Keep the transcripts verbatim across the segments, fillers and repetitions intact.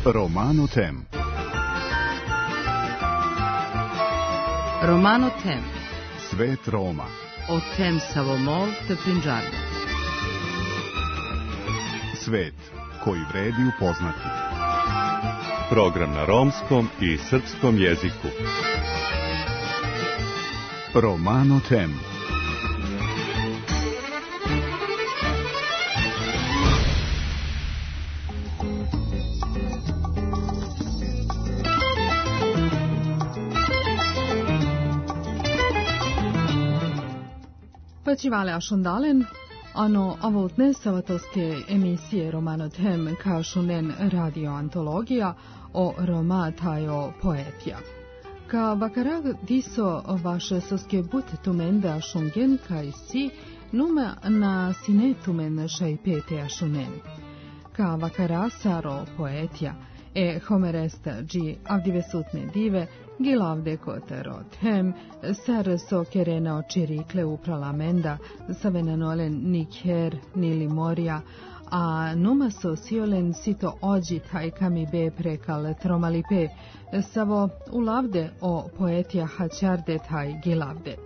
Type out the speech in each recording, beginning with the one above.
Romano Tem. Romano Tem. Svet Roma. O tem Savomol te Pinđarno. Svet koji vredi upoznati. Program na romskom i srpskom jeziku. Romano Tem. Počivale ašondalen, ano avultne savatoske emisije Romano Tem kašunen radio antologija o Roma tajo poetija. Ka vakarag diso vaše soske but tumende ašungen kaj si nume na sine tumen šajpete ašunen. Ka vakara saro poetija e homeresta gi avdivesutne dive gilavde kotero tem sar so kerena očirikle uprala menda savenanolen nikher nili morja a numa so siolen sito ođi taj kami be prekal tromalipe savo ulavde o poetija hačarde taj gilavde.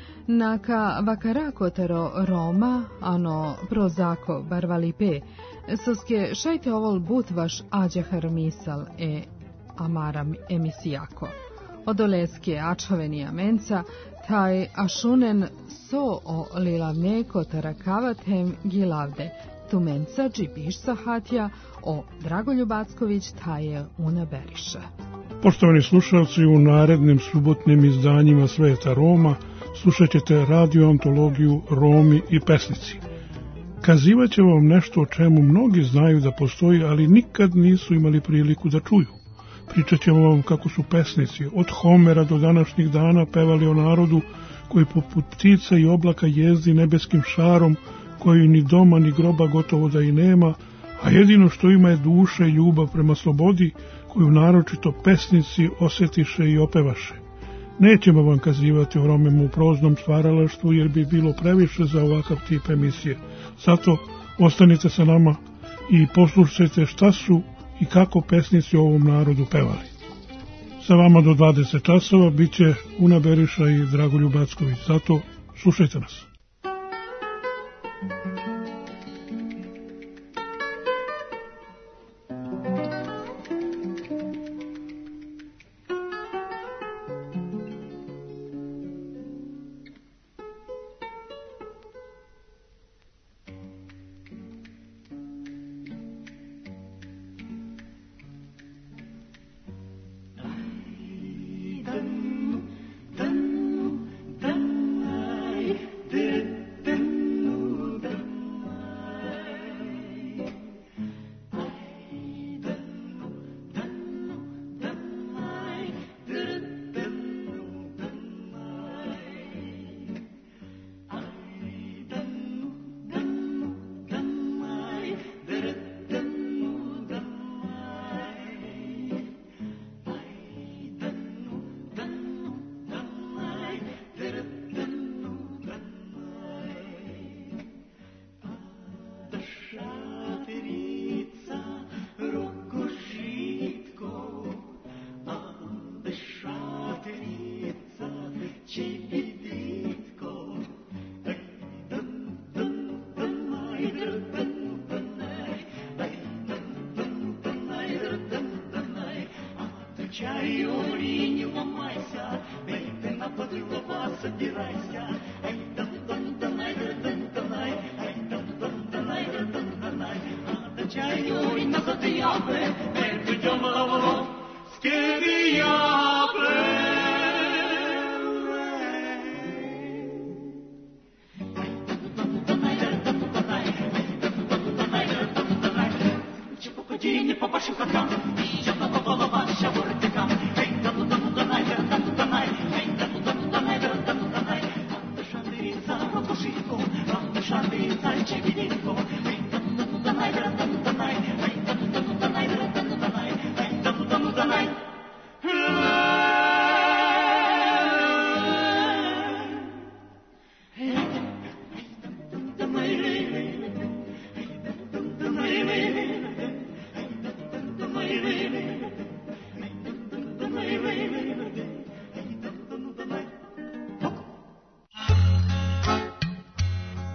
Naka vakara kotero Roma ano prozako barvalipe soske šajte ovol but vaš ađahar misal e amaram emisijako. Odoleske ačhovenija menca, taj ašunen so o lilavne kotarakavatem gilavde, tu menca džibiš sahatja o Dragoljub Backović taje una beriše. Poštovani slušalci, u narednim subotnim izdanjima Sveta Roma slušat ćete radio antologiju Romi i pesnici. Kazivat će vam nešto o čemu mnogi znaju da postoji, ali nikad nisu imali priliku da čuju. Pričat ćemo vam kako su pesnici od Homera do današnjih dana pevali o narodu koji poput ptica i oblaka jezdi nebeskim šarom, koji ni doma ni groba gotovo da i nema, a jedino što ima je duša i ljubav prema slobodi, koju naročito pesnici osjetiše i opevaše. Nećemo vam kazivati o Romima u proznom stvaralaštvu, jer bi bilo previše za ovakav tip emisije. Zato ostanite sa nama i poslušajte šta su i kako pesnici o ovom narodu pevali. Sa vama do dvadeset časova bit će Una Beriša i Dragoljub Backović. Zato slušajte nas.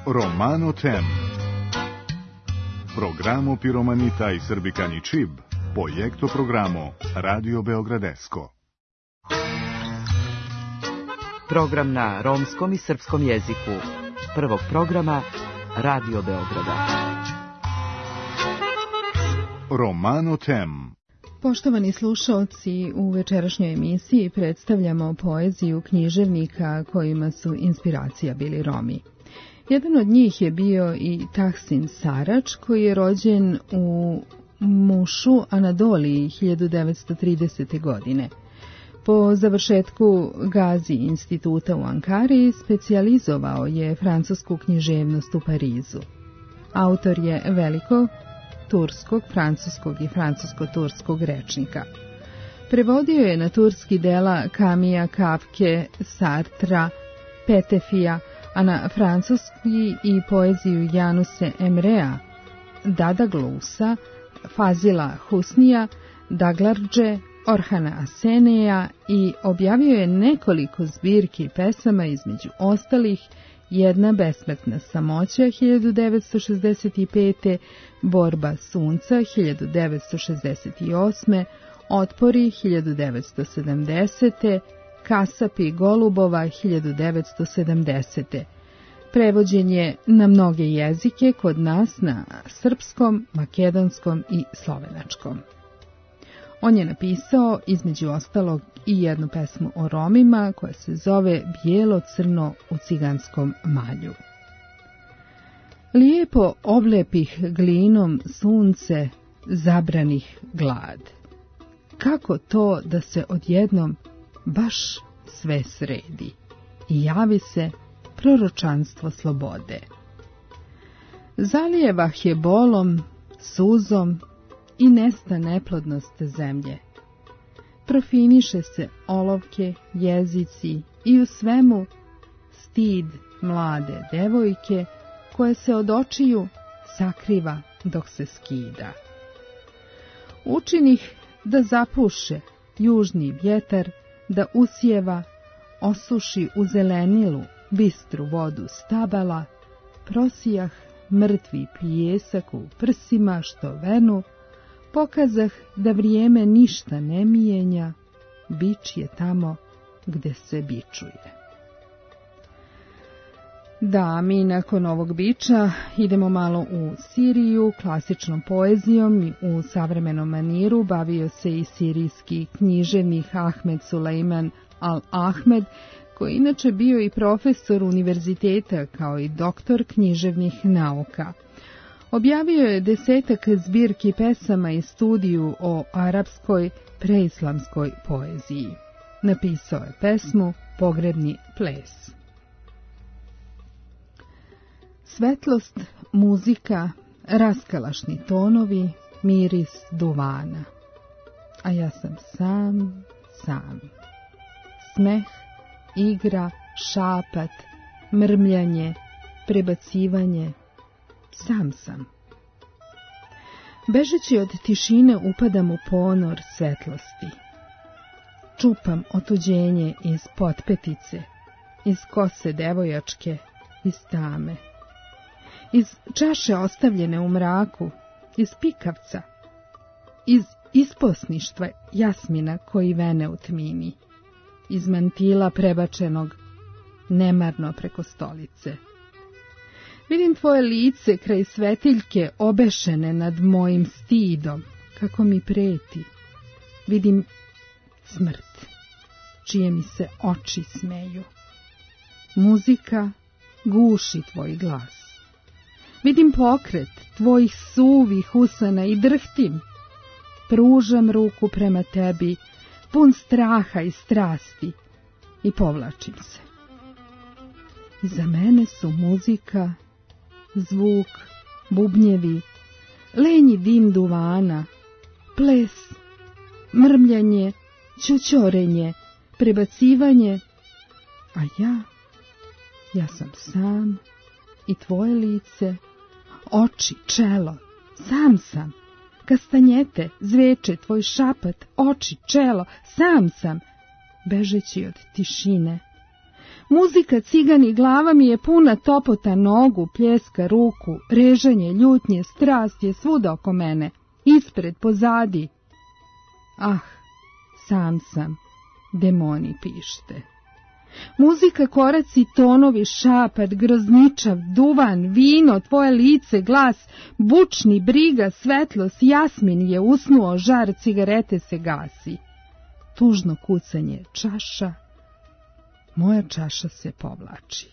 Romano Tem. Programo Piromanita i Srbikani Čib, projekto programo Radio Beogradesko. Program na romskom i srpskom jeziku. Prvog programa Radio Beograda. Romano Tem. Poštovani slušalci, u večerašnjoj emisiji predstavljamo poeziju književnika kojima su inspiracija bili Romi. Jedan od njih je bio i Tahsin Sarač, koji je rođen u Mušu, Anadoliji, hiljadu devetsto tridesete. godine. Po završetku Gazi instituta u Ankari specijalizovao je francusku književnost u Parizu. Autor je velikog turskog, francuskog i francusko-turskog rečnika. Prevodio je na turski dela Kamija, Kafke, Sartra, Petefija, a na francuski i poeziju Januse Emrea, Dadaglusa, Fazila Husnija, Daglardže, Orhana Aseneja i objavio je nekoliko zbirki pesama, između ostalih Jedna besmrtna samoća hiljadu devetsto šezdeset pete. Borba sunca hiljadu devetsto šezdeset osme. Otpori hiljadu devetsto sedamdesete. Kasapi golubova hiljadu devetsto sedamdesete. Prevođen je na mnoge jezike, kod nas na srpskom, makedonskom i slovenačkom. On je napisao, između ostalog, i jednu pesmu o Romima koja se zove Bijelo-crno u ciganskom malju. Lijepo oblepih glinom sunce, zabranih glad. Kako to da se odjednom baš sve sredi i javi se proročanstvo slobode. Zalijevah je bolom, suzom i nesta neplodnost zemlje. Profiniše se olovke, jezici i u svemu stid mlade devojke koja se od očiju sakriva dok se skida. Učinih da zapuše južni vjetar, da usjeva, osuši u zelenilu bistru vodu stabala, prosijah mrtvi pijesak u prsima što venu, pokazah da vrijeme ništa ne mijenja, bič je tamo gde se bičuje. Da, mi nakon ovog biča idemo malo u Siriju, klasičnom poezijom i u savremenom maniru bavio se i sirijski književnik Ahmed Sulejman al-Ahmed, koji inače bio i profesor univerziteta kao i doktor književnih nauka. Objavio je desetak zbirki pesama i studiju o arapskoj preislamskoj poeziji. Napisao je pesmu Pogrebni ples. Svetlost, muzika, raskalašni tonovi, miris duvana. A ja sam sam, sam. Smeh, igra, šapat, mrmljanje, prebacivanje. Sam sam. Bežeći od tišine upadam u ponor svetlosti. Čupam otuđenje iz potpetice, iz kose devojačke, iz tame. Iz čaše ostavljene u mraku, iz pikavca, iz isposništva jasmina koji vene u tmini, iz mantila prebačenog nemarno preko stolice. Vidim tvoje lice kraj svetiljke obešene nad mojim stidom, kako mi preti. Vidim smrt, čije mi se oči smeju. Muzika guši tvoj glas. Vidim pokret tvojih suvih usana i drhtim. Pružam ruku prema tebi, pun straha i strasti, i povlačim se. Iza mene su muzika, zvuk, bubnjevi, lenji dim duvana, ples, mrmljanje, ćućorenje, prebacivanje, a ja, ja sam sam i tvoje lice, oči, čelo, sam sam, kastanjete, zveče, tvoj šapat, oči, čelo, sam sam, bežeći od tišine. Muzika cigani glava mi je puna topota nogu, pljeska ruku, režanje, ljutnje, strast je svuda oko mene, ispred, pozadi. Ah, sam sam, demoni pište. Muzika, koraci, tonovi, šapat, grozničav, duvan, vino, tvoje lice, glas, bučni, briga, svetlost, jasmin je usnuo, žar cigarete se gasi. Tužno kucanje čaša, moja čaša se povlači.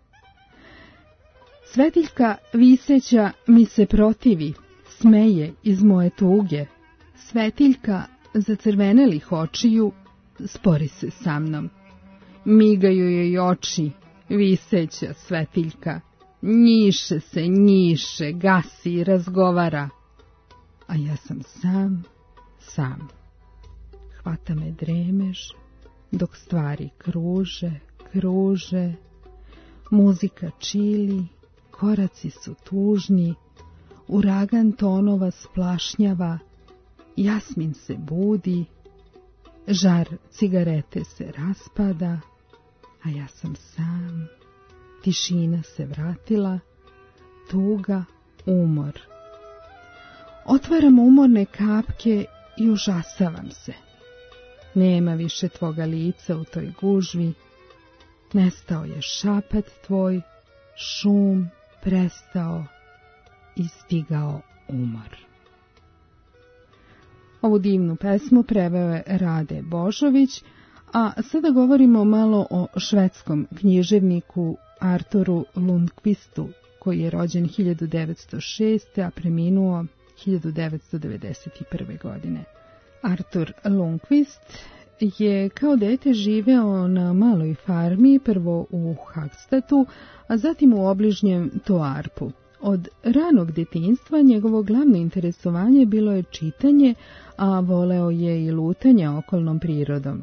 Svetiljka viseća mi se protivi, smeje iz moje tuge. Svetiljka zacrvenelih očiju spori se sa mnom. Migaju joj oči, viseća svetiljka, njiše se, njiše, gasi i razgovara. A ja sam sam, sam. Hvata me dremež, dok stvari kruže, kruže. Muzika čili, koraci su tužni, uragan tonova splašnjava, jasmin se budi, žar cigarete se raspada, a ja sam sam. Tišina se vratila, tuga, umor. Otvaram umorne kapke i užasavam se. Nema više tvoga lica u toj gužvi. Nestao je šapat tvoj, šum prestao i stigao umor. Ovu divnu pesmu preveo je Rade Božović, a sada govorimo malo o švedskom književniku Arturu Lundqvistu, koji je rođen hiljadu devetsto šeste. a preminuo hiljadu devetsto devedeset prve. godine. Artur Lundqvist je kao dete živeo na maloj farmi, prvo u Hagstatu, a zatim u obližnjem Toarpu. Od ranog detinjstva njegovo glavno interesovanje bilo je čitanje, a voleo je i lutanje okolnom prirodom.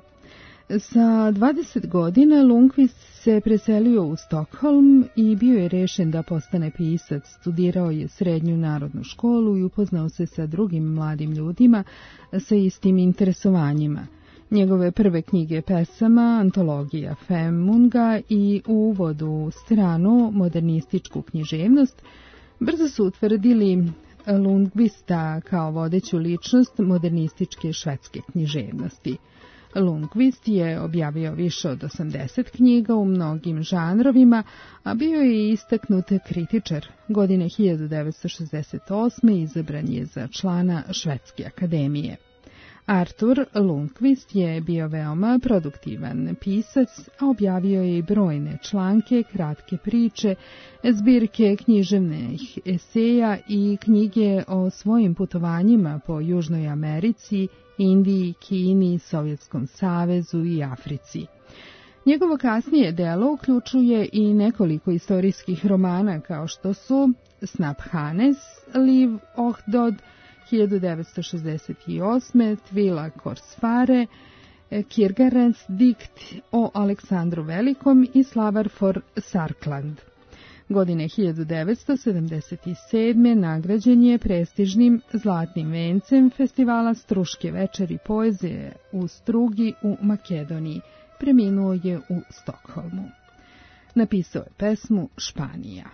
Sa dvadeset godina Lundqvist se preselio u Stockholm i bio je rešen da postane pisac. Studirao je srednju narodnu školu i upoznao se sa drugim mladim ljudima sa istim interesovanjima. Njegove prve knjige pesama, antologija Femunga i uvod u stranu modernističku književnost, brzo su utvrdili Lundqvista kao vodeću ličnost modernističke švedske književnosti. Lundqvist je objavio više od osamdeset knjiga u mnogim žanrovima, a bio je istaknut kritičar. Godine hiljadu devetsto šezdeset osme. izabran je za člana Švedske akademije. Artur Lundqvist je bio veoma produktivan pisac, a objavio je i brojne članke, kratke priče, zbirke književnih eseja i knjige o svojim putovanjima po Južnoj Americi, Indiji, Kini, Sovjetskom savezu i Africi. Njegovo kasnije delo uključuje i nekoliko istorijskih romana kao što su Snaphanes, Liv Ohdod, hiljadu devetsto šezdeset osme. Tvila Korsfare, Kierkegaards dikt o Aleksandru Velikom i Slavar for Sarkland. Godine hiljadu devetsto sedamdeset sedme. nagrađen je prestižnim Zlatnim vencem festivala Struške večeri poezije u Strugi u Makedoniji. Preminuo je u Stokholmu. Napisao je pesmu Španija.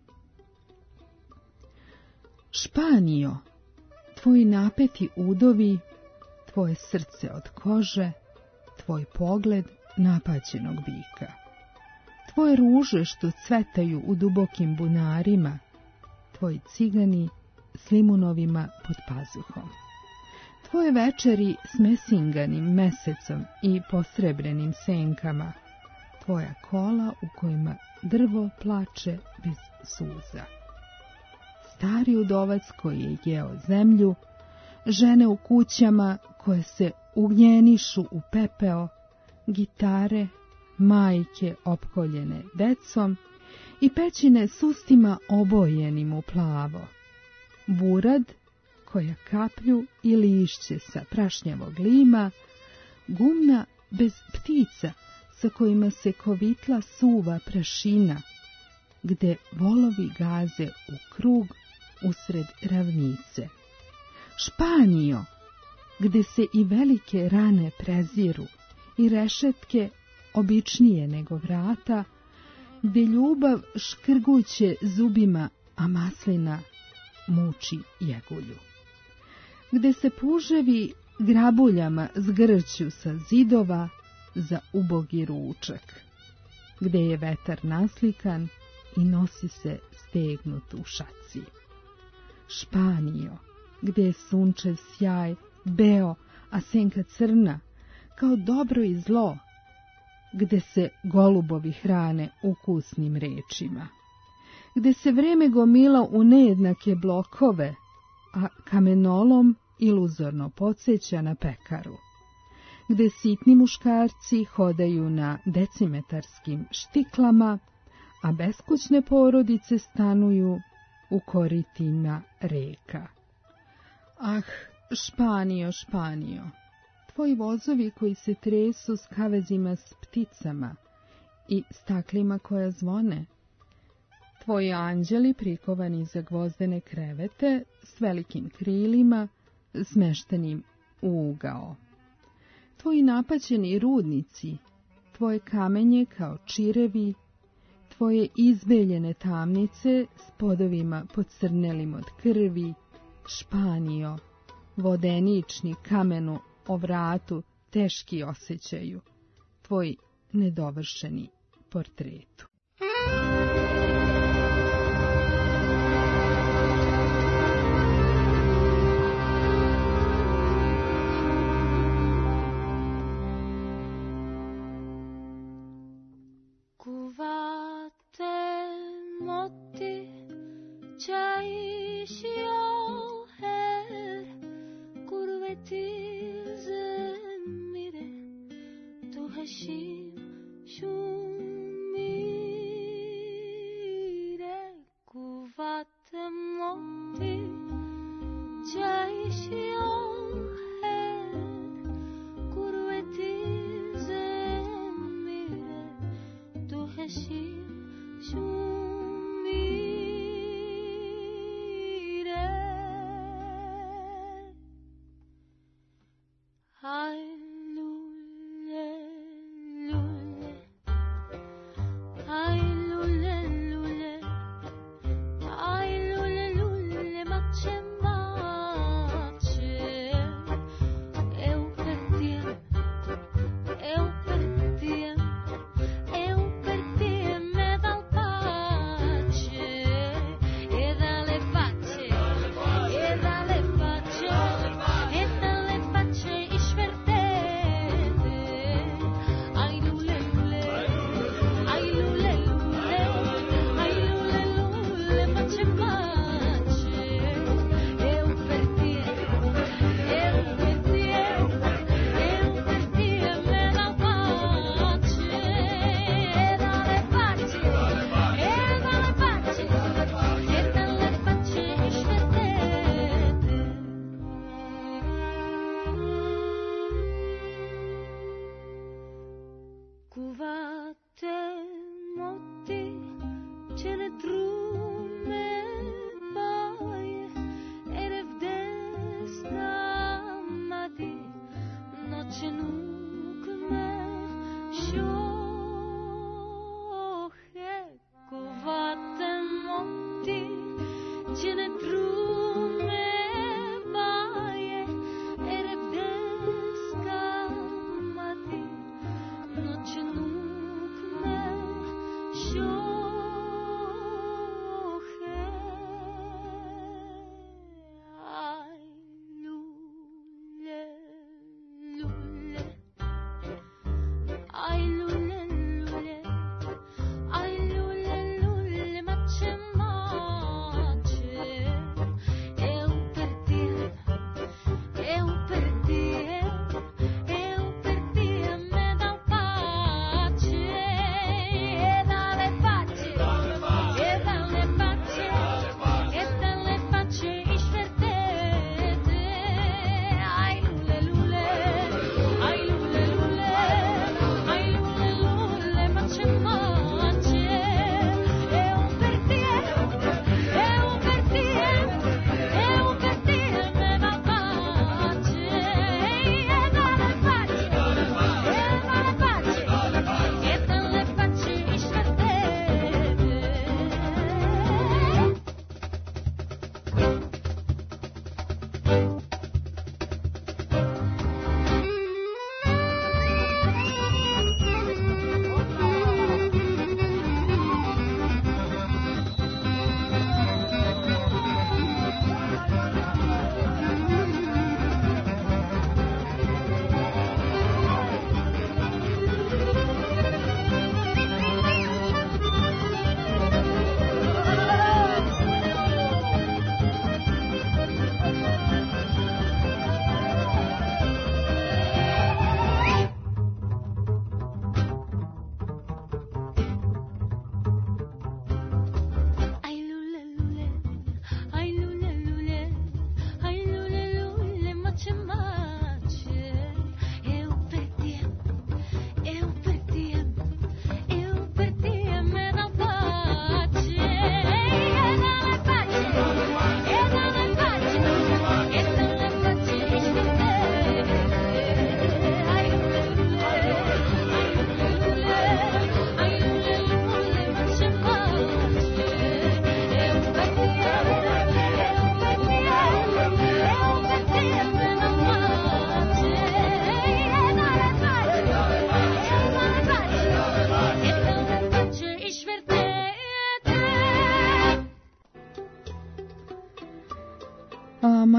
Španijo, tvoji napeti udovi, tvoje srce od kože, tvoj pogled napaćenog bika. Tvoje ruže što cvetaju u dubokim bunarima, tvoji cigani s limunovima pod pazuhom. Tvoje večeri s mesinganim mesecom i posrebrenim senkama, tvoja kola u kojima drvo plače bez suza. Stari udovac koji je jeo zemlju, žene u kućama koje se ugnjenišu u pepeo, gitare, majke opkoljene decom i pećine s ustima obojenim u plavo, burad koja kaplju i lišće sa prašnjavog lima, gumna bez ptica sa kojima se kovitla suva prašina, gde volovi gaze u krug usred ravnice. Španijo, gde se i velike rane preziru i rešetke običnije nego vrata, gde ljubav škrguće zubima, a maslina muči jegulju. Gde se puževi grabuljama zgrću sa zidova za ubogi ručak, gde je vetar naslikan i nosi se stegnut u šaci. Španijo, gde je sunčev sjaj beo, a senka crna, kao dobro i zlo, gde se golubovi hrane ukusnim rečima, gde se vreme gomila u nejednake blokove, a kamenolom iluzorno podsjeća na pekaru, gde sitni muškarci hodaju na decimetarskim štiklama, a beskućne porodice stanuju u koritima reka. Ah, Španijo, Španijo, tvoji vozovi koji se tresu s kavezima s pticama i staklima koja zvone, tvoji anđeli prikovani za gvozdene krevete s velikim krilima smeštenim u ugao, tvoji napaćeni rudnici, tvoje kamenje kao čirevi, tvoje izbeljene tamnice s podovima pocrnelim od krvi, Španijo, vodenični kamenu o vratu teški osjećaju, tvoj nedovršeni portretu. Eu perdi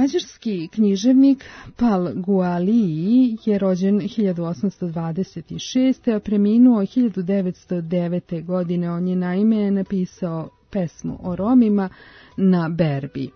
Mađarski književnik Pal Gualii je rođen hiljadu osamsto dvadeset šeste. a preminuo hiljadu devetsto devete. godine. On je naime napisao pesmu o Romima na berbi.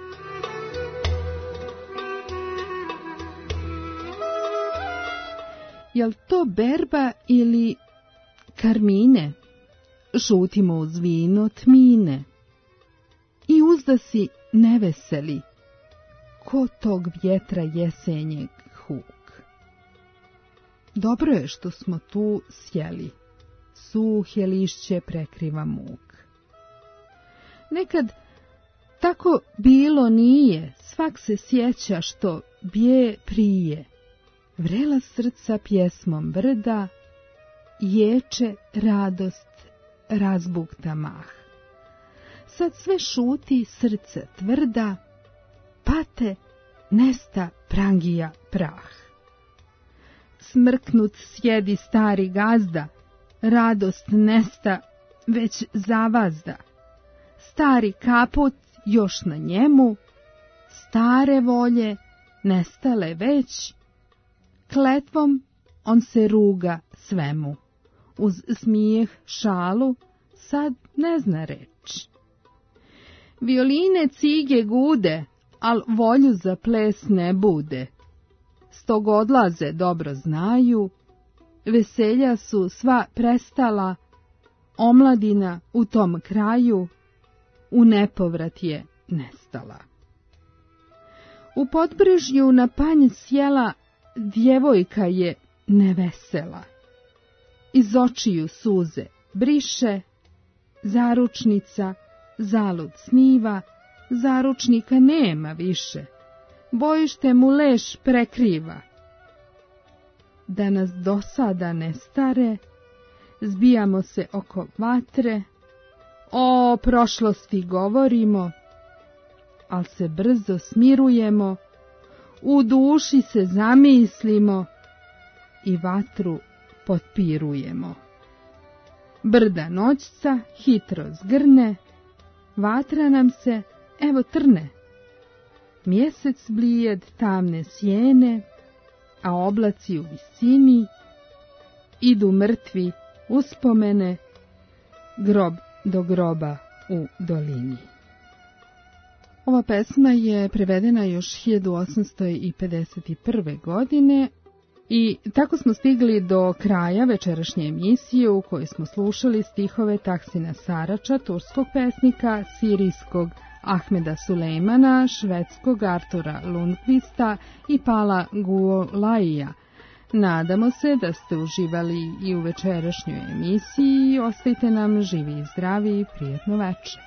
Jel to berba ili karmine? Šutimo uz vino tmine i uzda si neveseli, ko tog vjetra jesenjeg huk. Dobro je što smo tu sjeli, suhe lišće prekriva muk. Nekad tako bilo nije, svak se sjeća što bje prije. Vrela srca pjesmom brda, ječe radost razbukta mah. Sad sve šuti srce tvrda, pate nesta prangija prah. Smrknut sjedi stari gazda, radost nesta već zavazda. Stari kaput još na njemu, stare volje nestale već, kletvom on se ruga svemu, uz smijeh šalu sad ne zna reč. Violine cige gude, al volju za ples ne bude. Stog odlaze dobro znaju, veselja su sva prestala, omladina u tom kraju u nepovrat je nestala. U Podbrežju na panj sjela djevojka je nevesela. Iz očiju suze briše, zaručnica zalud sniva, zaručnika nema više, bojište mu leš prekriva. Da nas dosada ne stare, zbijamo se oko vatre, o prošlosti govorimo, al se brzo smirujemo, u duši se zamislimo i vatru potpirujemo. Brda noćca hitro zgrne, vatra nam se evo trne. Mjesec blijed tamne sjene, a oblaci u visini, idu mrtvi uspomene, grob do groba u dolini. Ova pesma je prevedena još hiljadu osamsto pedeset prve. godine i tako smo stigli do kraja večerašnje emisije u kojoj smo slušali stihove Taksina Sarača, turskog pesnika, sirijskog Ahmeda Sulejmana, švedskog Artura Lundqvista i Pala Gualaija. Nadamo se da ste uživali i u večerašnjoj emisiji. Ostajte nam živi i zdravi i prijetno večer.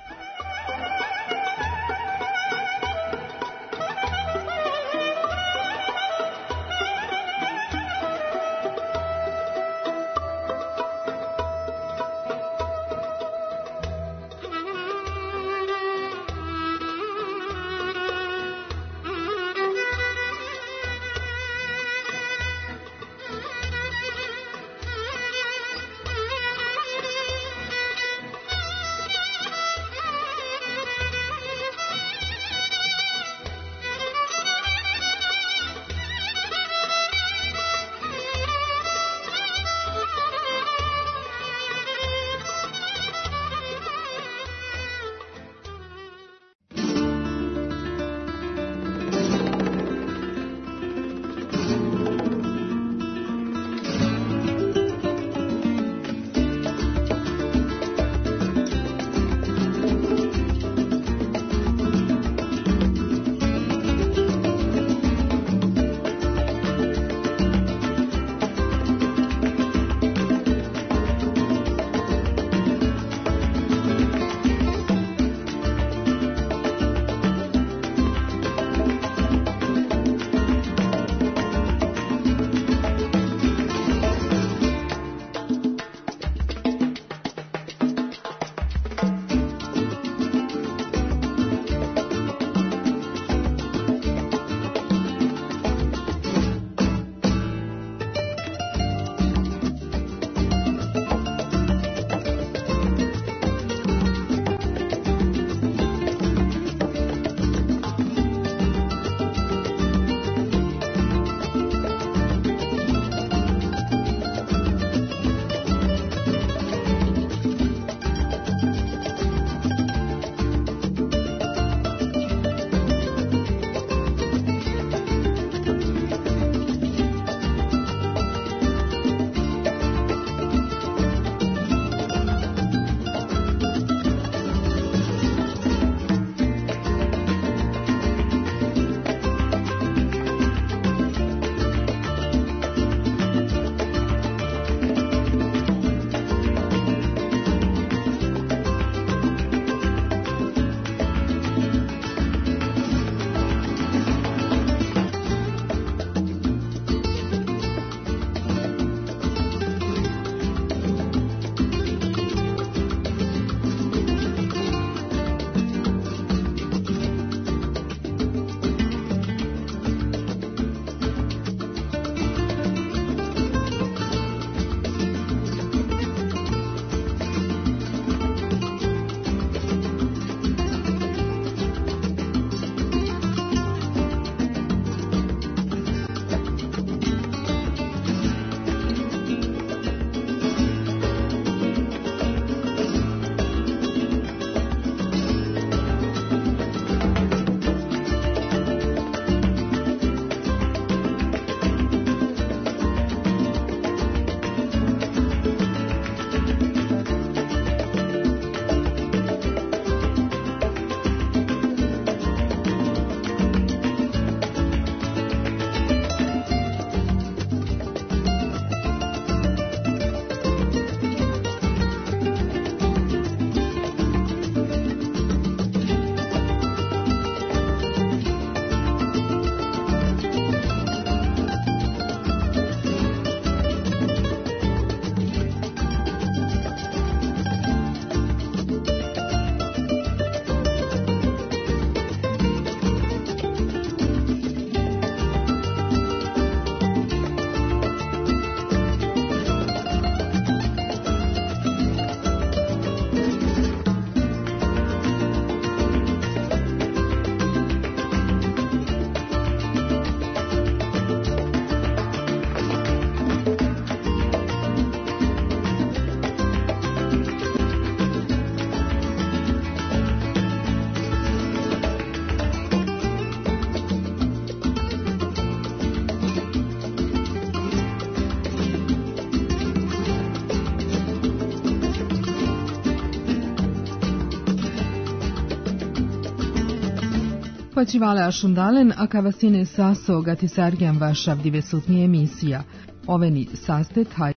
Pačivale ašundalen, a kavasine saso gatisargen vašav divesutni emisija. Oveni saste taj